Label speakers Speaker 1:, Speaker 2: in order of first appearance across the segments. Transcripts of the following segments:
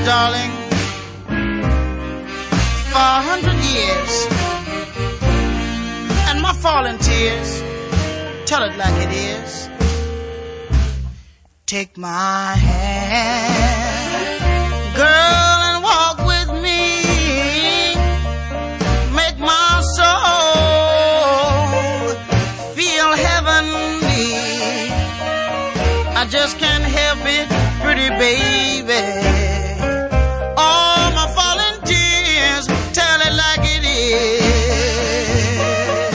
Speaker 1: darling, for 100 years. And my falling tears tell it like it is. Take my hand, girl, and walk with me. Make my soul feel heavenly. I just can't help it, pretty baby. All my falling tears tell it like it is.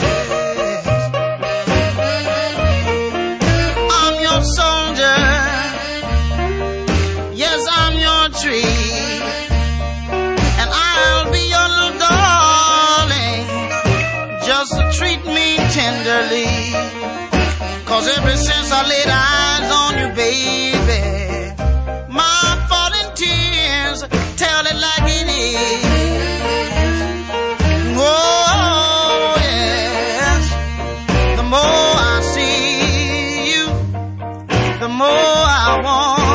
Speaker 1: I'm your soldier. Yes, I'm your tree. And I'll be your little darling. Just treat me tenderly. 'Cause ever since I laid eyes on you, baby, my falling tears tell it like it is. Oh, yes. The more I see you, the more I want